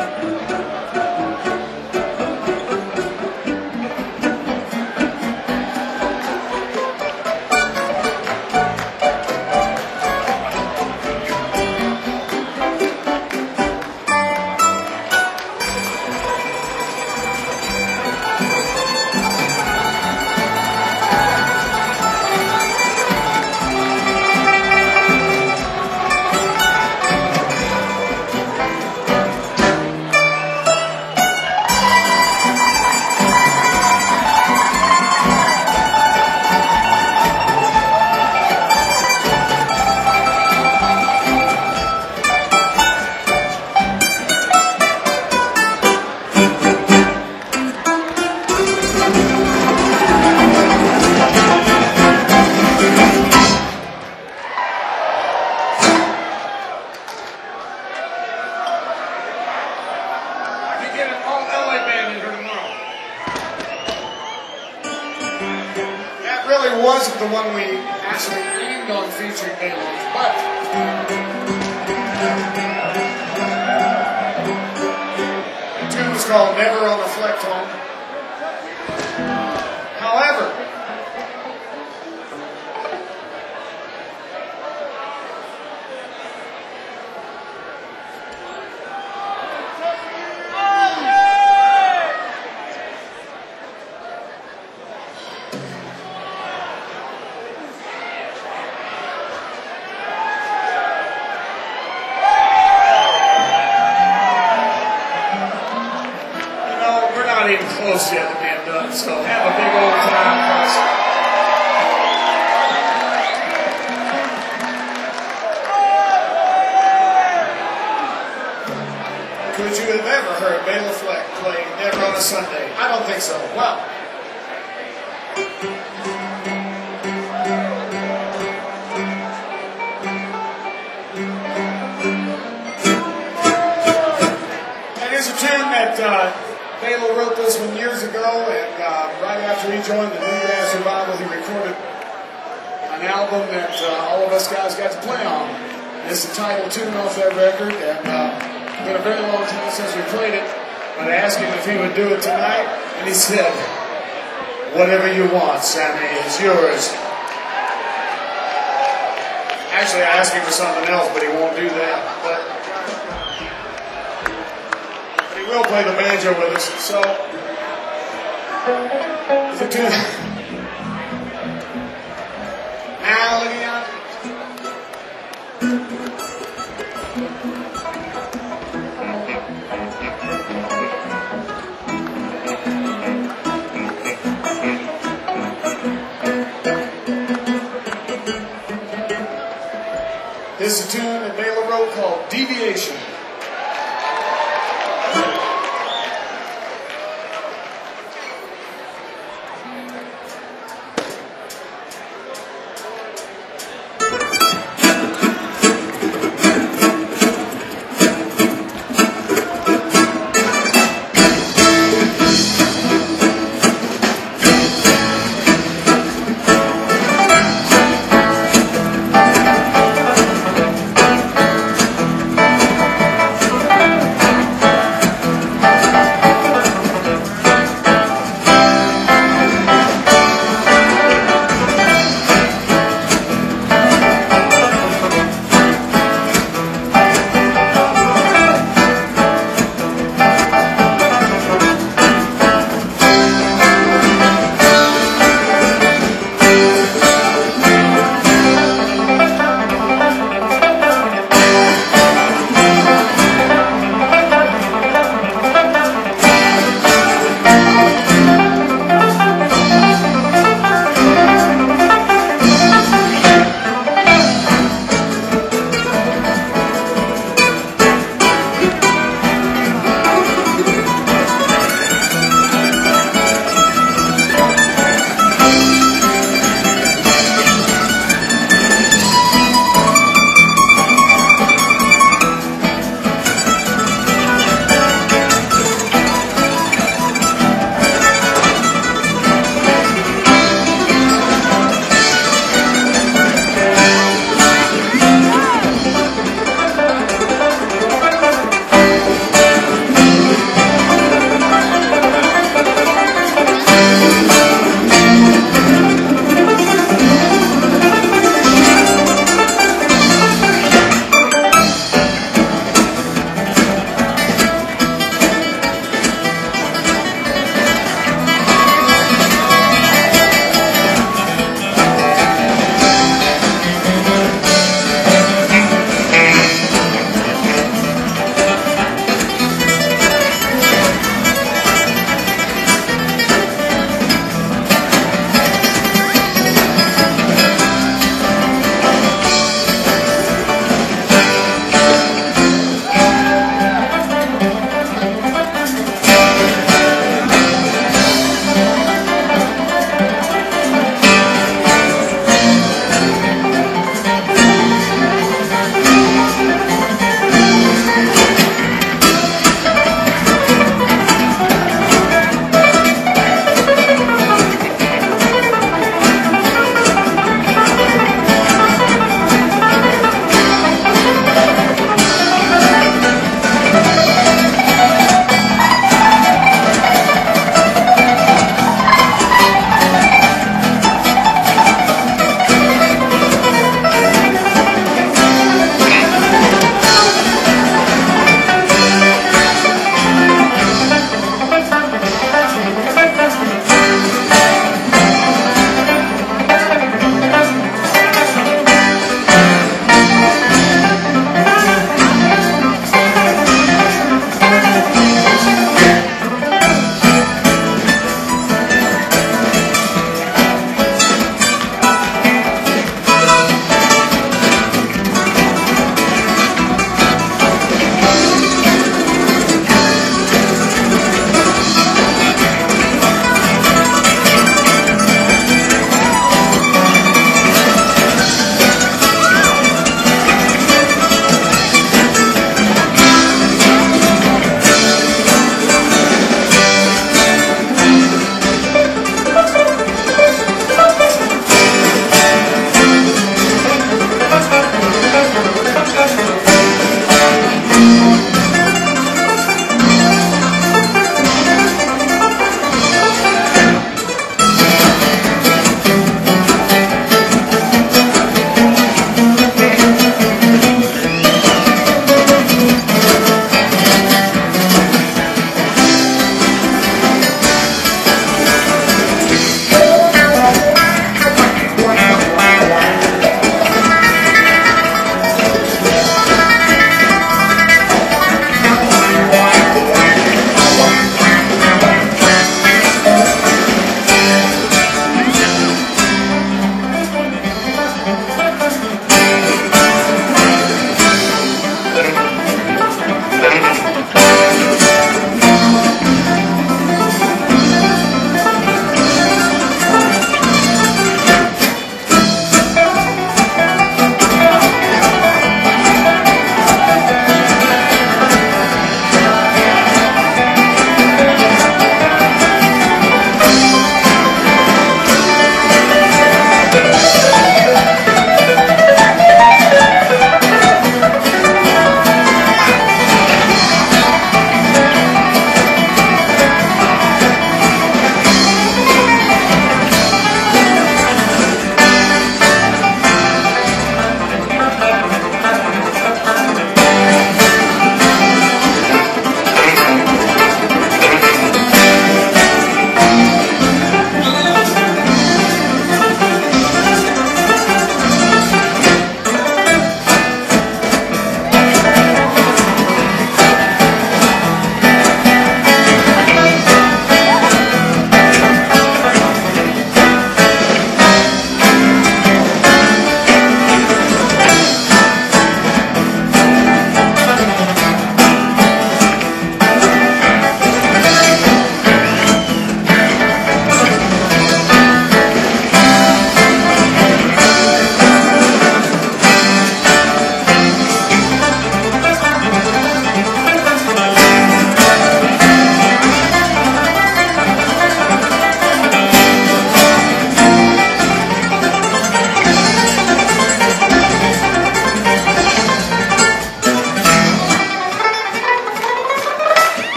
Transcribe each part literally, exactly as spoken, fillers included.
Wasn't the one we actually aimed on featuring Baylor, but the tune was called Never on the Flectone. However, not even close yet to being done, so have a big old time for us. Could you have ever heard Bela Fleck play Never on a Sunday? I don't think so. Well, that is a tune that uh, Bela wrote this one years ago, and uh, right after he joined the Bluegrass Revival, he recorded an album that uh, all of us guys got to play on. It's the title tune off that record, and uh, it's been a very long time since we played it, but I asked him if he would do it tonight, and he said, "Whatever you want, Sammy, it's yours." Actually, I asked him for something else, but he won't do that. But he will play the banjo with us, so it's a tune. Now, look out. This is a tune that Bela wrote called Deviation.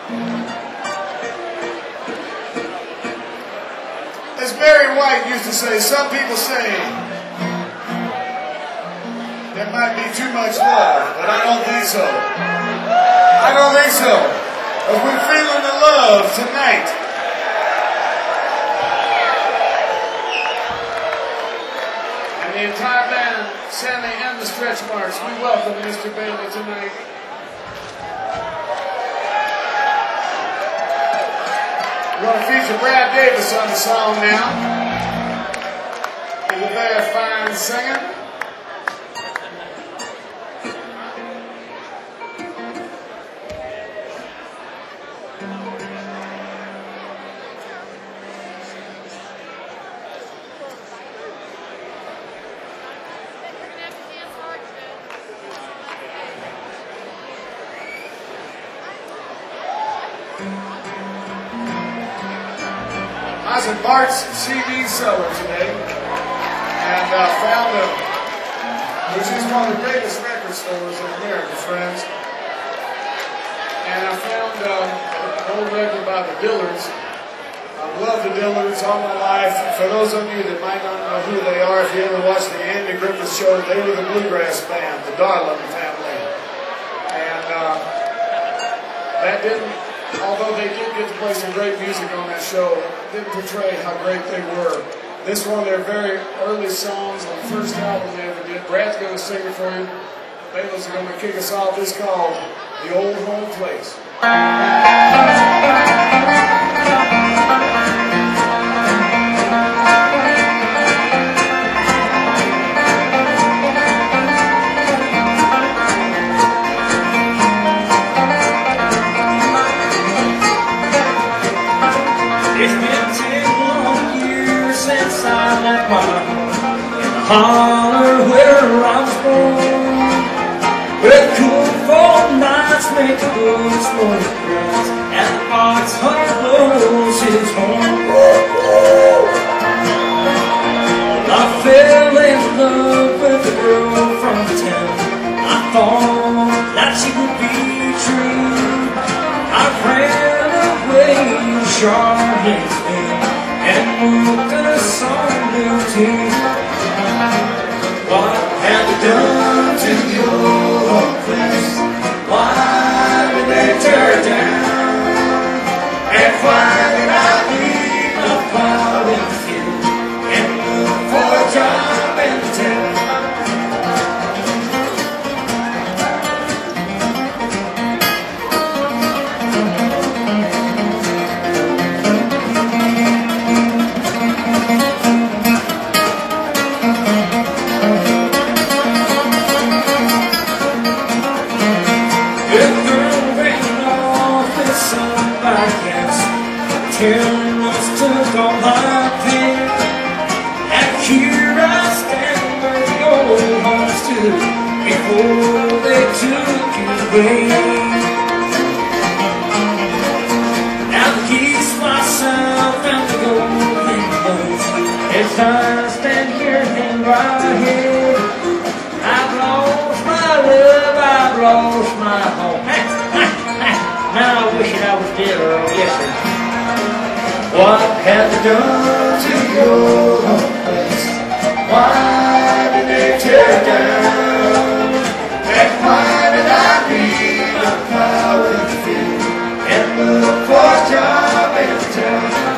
As Barry White used to say, some people say there might be too much love, but I don't think so. I don't think so. But we're feeling the love tonight. And the entire band, Sammy and the Stretch Marks, we welcome Mister Bailey tonight. We're going to feature Brad Davis on the song now. He's a very fine singer. I was at Bart's C D cellar today and uh, found a, which is one of the greatest record stores in America, friends. And I found uh, an old record by the Dillards. I've loved the Dillards all my life. For those of you that might not know who they are, if you ever watched the Andy Griffith Show, they were the bluegrass band, the Darlin family. And uh, that didn't, although they did get to play some great music on that show, it didn't portray how great they were. This one of their very early songs on the first album they ever did. Brad's going to sing it for you. Baylor's going to kick us off. This is called The Old Home Place. Holler where I was born, where cool fall nights make the blues for the grass, and the foxhole blows his horn. I fell in love with a girl from town. I thought that she would be true. I ran away to Charlottesville and wrote a song to tune. What have you done to the old home place? Why did they tear it down? And why did I leave the plow in the field and look for a job in the town? Ten months took all my pain, and here I stand where the old home stood before they took it away. Now the keys myself and the golden clothes, as I stand here hang right here. I've lost my love, I've lost my home. Now I wish that I was dead, Earl. Yes, sir. What have they done to your home place? Why did they tear it down? And why did I leave my plow in the field and look for a job in town?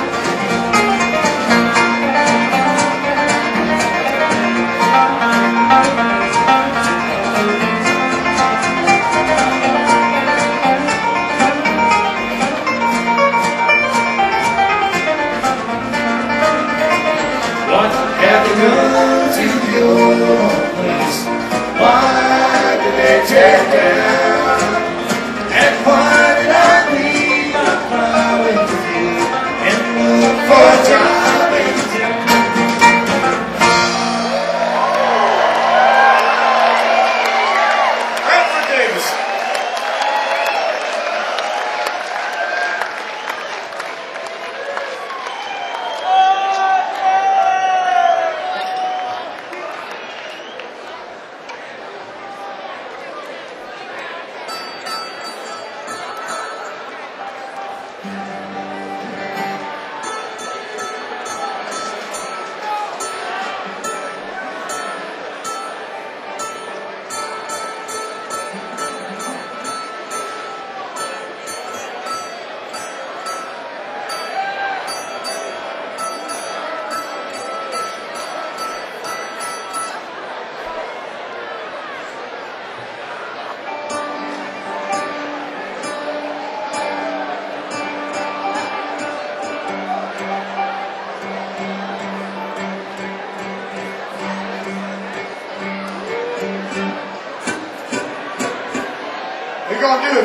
Come to the old place.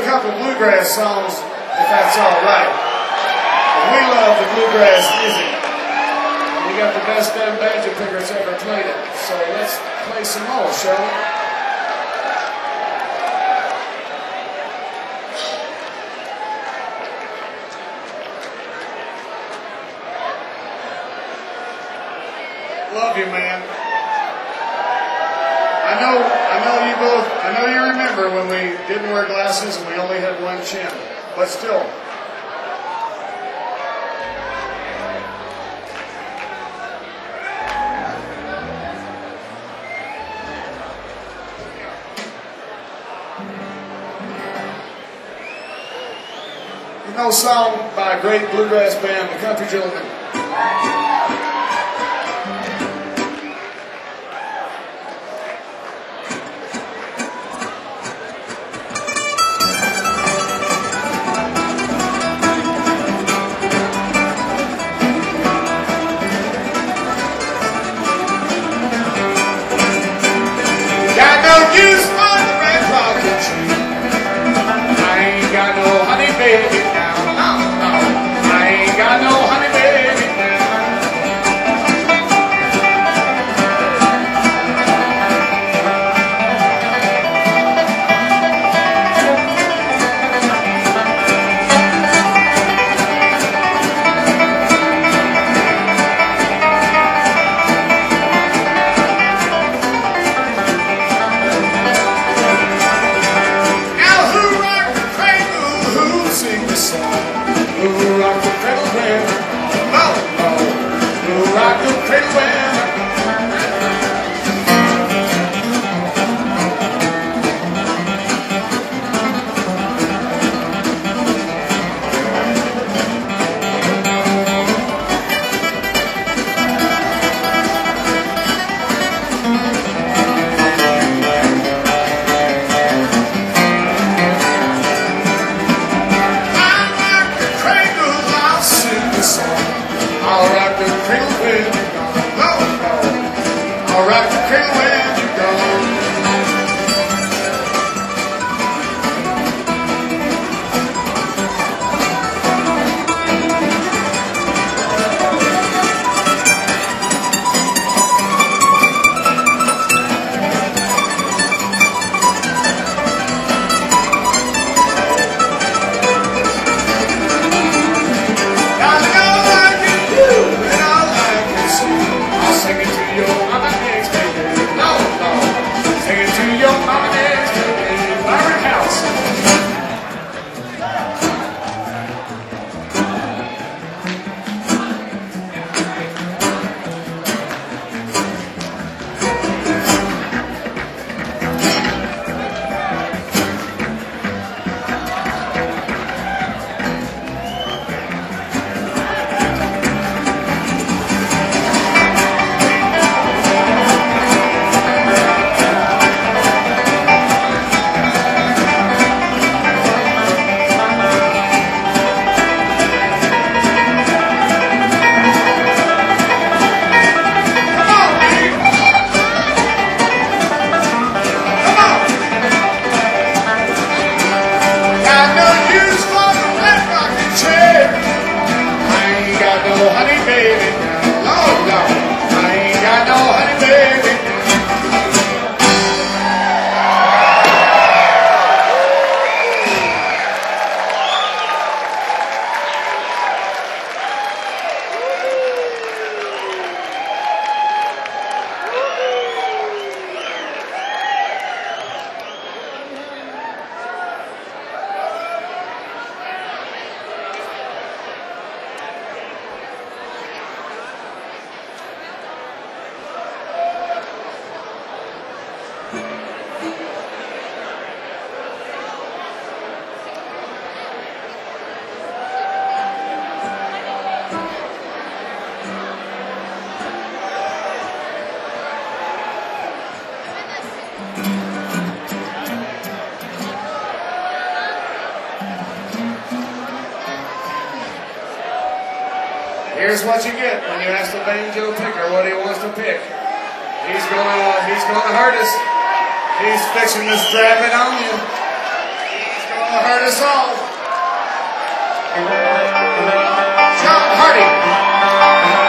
a couple bluegrass songs, if that's all right. We love the bluegrass music. We got the best damn banjo picker that's ever played it. So let's play some more, shall we? Love you, man. I know, I know you both, I know you remember when we didn't wear glasses and we only had one chin, but still. You know a song by a great bluegrass band, the Country Gentlemen. Here's what you get when you ask the banjo picker what he wants to pick. He's gonna, he's gonna hurt us. He's fixing to strap it on you. He's gonna Gonna hurt us all. John Hardy.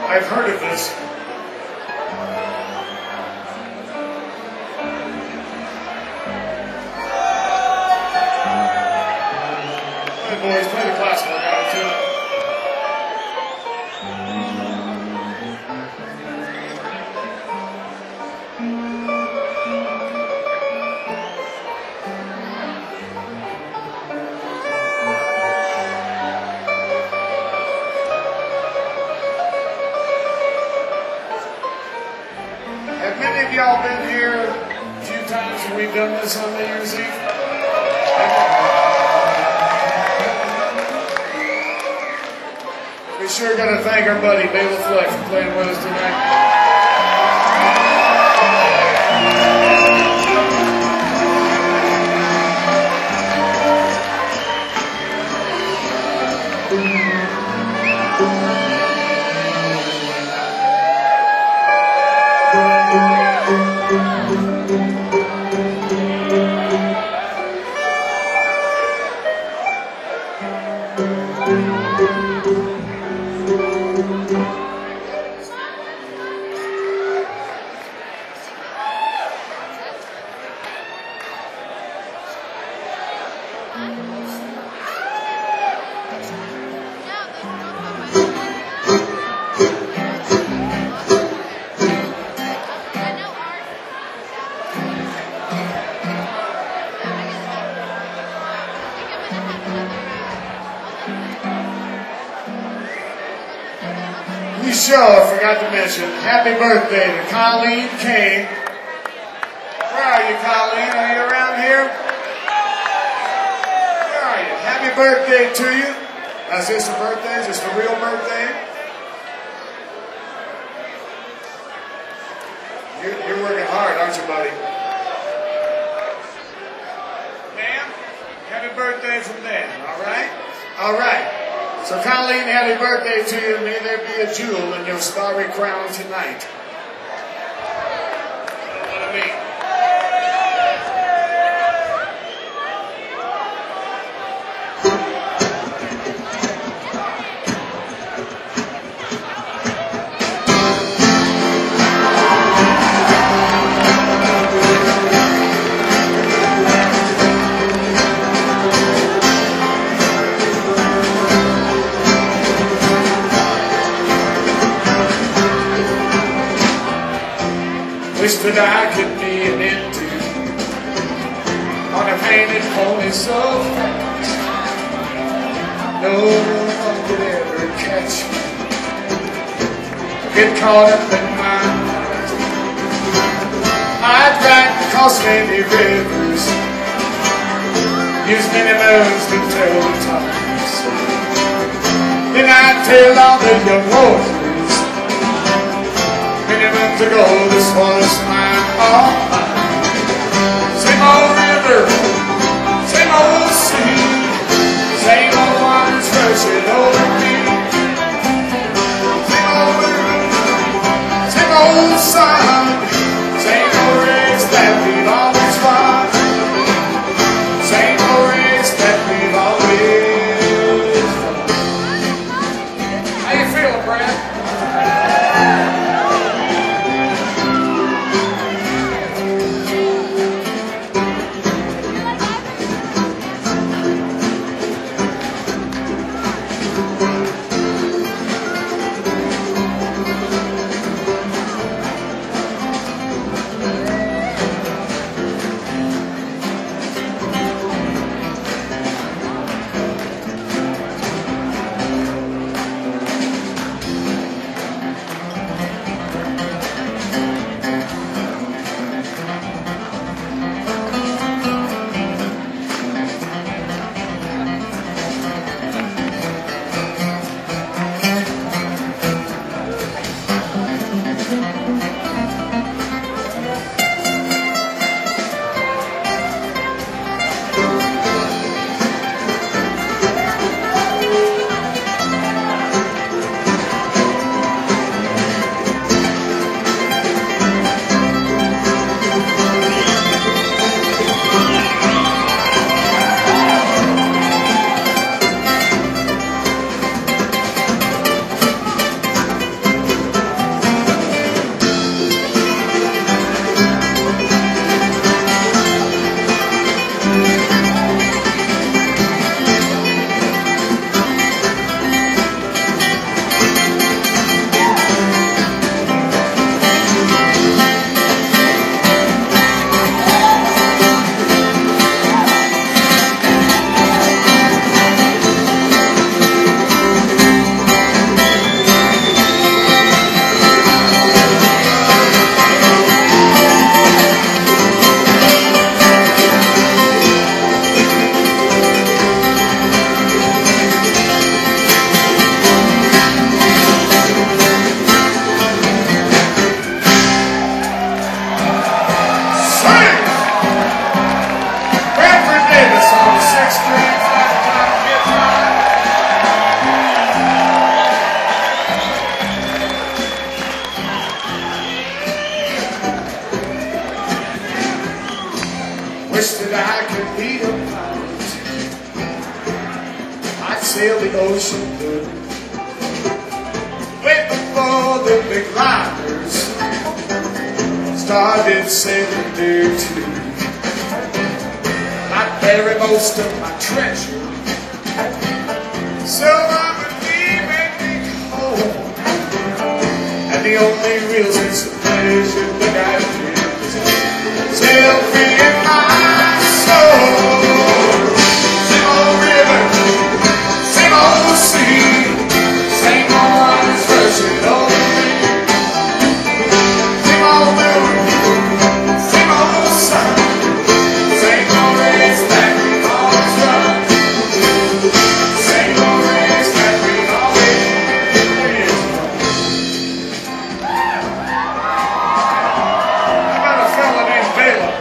I've heard of this. Hey boys, play the classical now too. Have many of y'all been here a few times when we've done this on New Year's Eve? We sure got to thank our buddy Bela Fleck for playing with us tonight. We sure I forgot to mention happy birthday to Colleen Kane. Where are you, Colleen? Are you around here? Where are you? Happy birthday to you. Is this a birthday? Is this a real birthday? You're, you're working hard, aren't you, buddy? Ma'am, happy birthday from Dan, all right? All right. So, Colleen, happy birthday to you. May there be a jewel in your starry crown tonight. What I mean? Wish that I could be an empty on a painted pony so fast no one could ever catch me, get caught up in my past. I'd ride across many rivers, use many moons to tell the times, then I'd tell all the young horses ago, this was mine, all mine. Same old river, same old sea, same old waters rushing over me. Same old river, same old sun, same old race that we've always run. Same old race that we've always run. How you feeling, Brad? Thank you. sail the ocean blue. Way before the big liners started sailing there too. I bury most of my treasure, so I would leave and be home. And the only real sense of pleasure that I feel is sail free in my soul. Same old river, same old sea, same old waters rushing over me. Same old moon, same old sun, same old race that we always run. Same old race that we always run. How about a fella named Bela?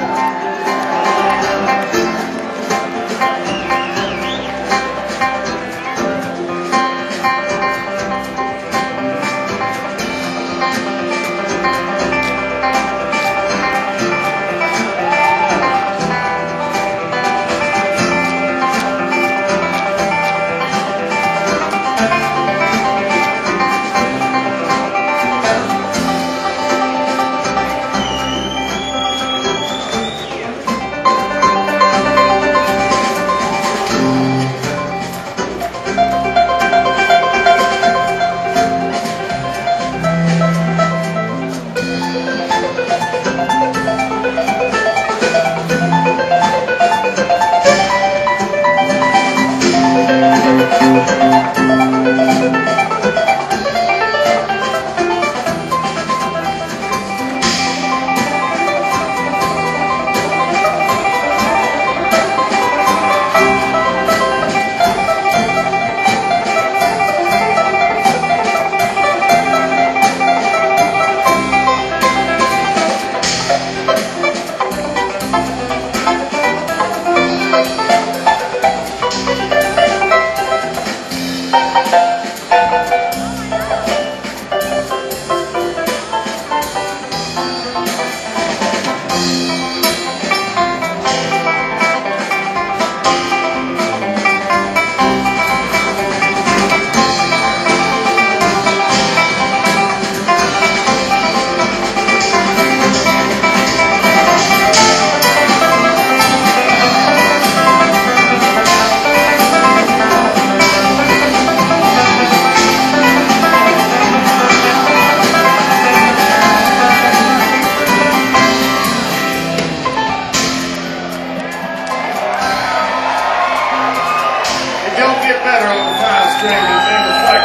Don't get better on the five string than never play.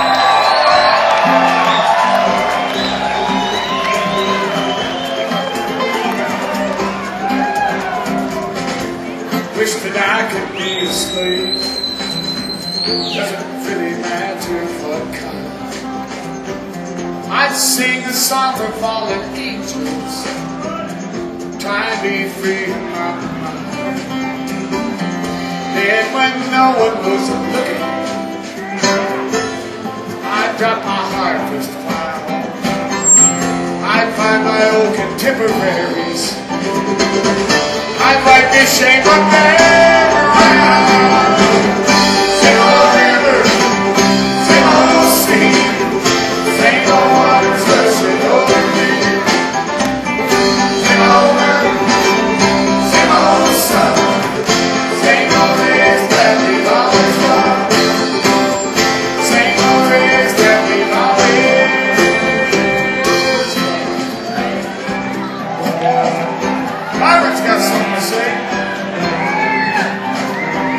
Wish that I could be a slave. Doesn't really matter what kind. I'd sing a song for fallen angels, trying to be free in my mind. Then when no one was looking, I'd drop my heart just to fly home. I'd find my old contemporaries. I'd wipe this shame from them around. Same old river, same old sea, same old waters rushing over me. Same old moon, same old sun, same old race that we've always run. Same old race that we've always run. Byron's got something to say.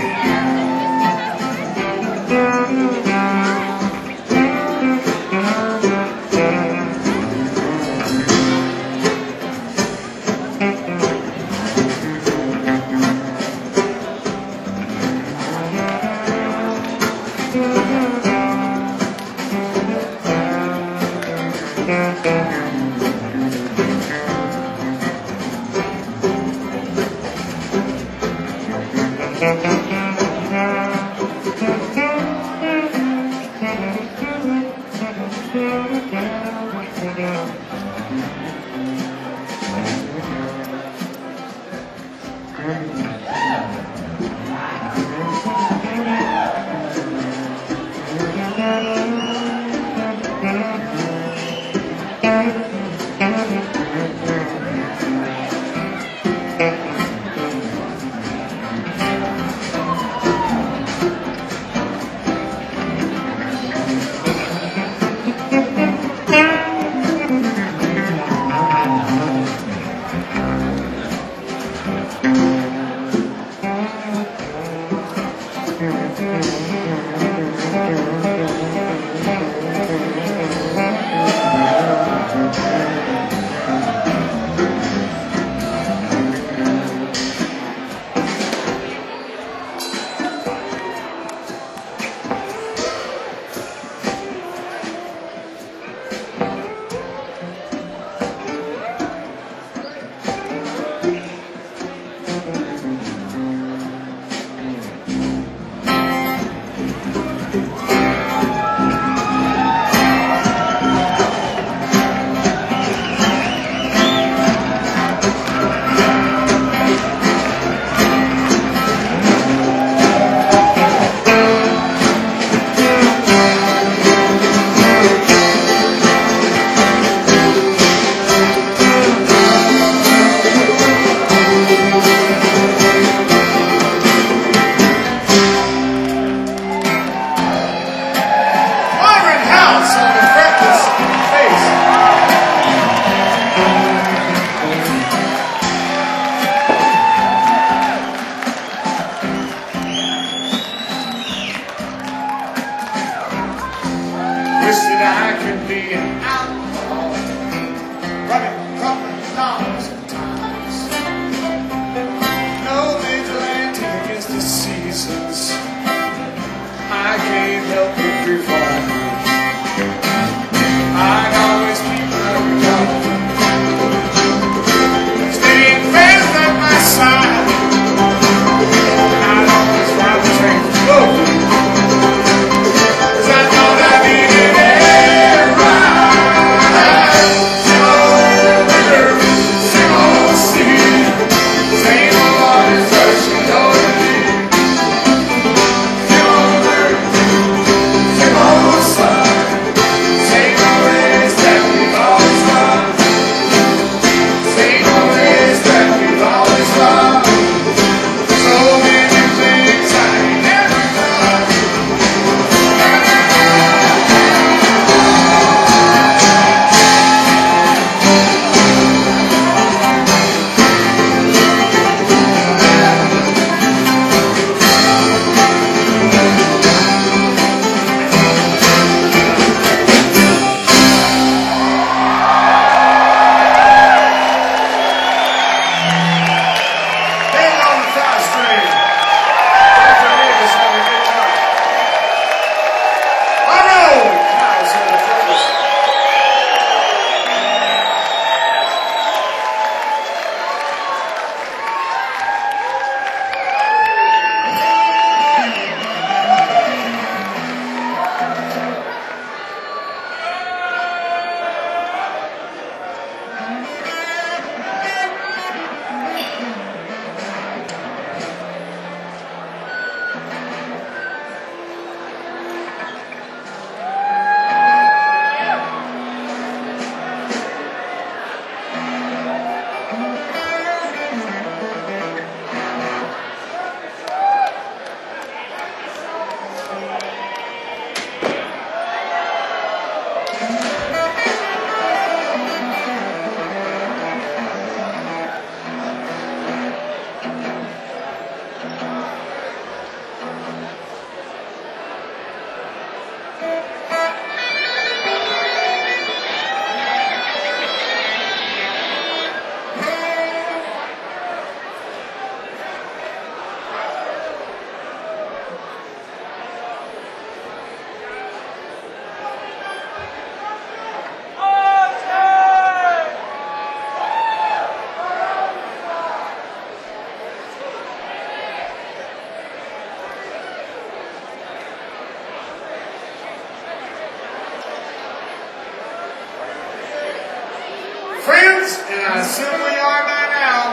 Friends, and I assume we are by now,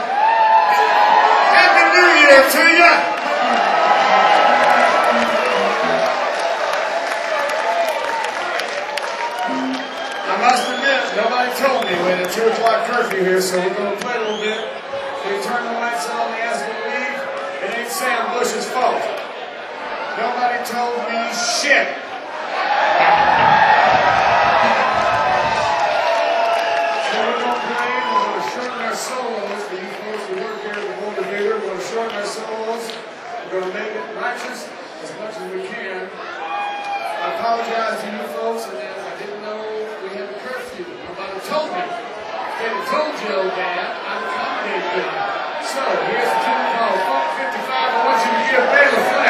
Happy New Year to you! I must admit, nobody told me we had a two o'clock curfew here, so we're going to play a little bit. We turn the lights on, they ask me to leave. It ain't Sam Bush's fault. Nobody told me shit. Solos, these folks who work here at the motivator, we're going to shorten our solos, we're going to make it righteous, as much as we can. I apologize to you folks, and then I didn't know we had a curfew. My mother told me. If they had told Joe that, I'd accommodate them. So, here's the tune called Funk fifty-five. I want you to give Baylor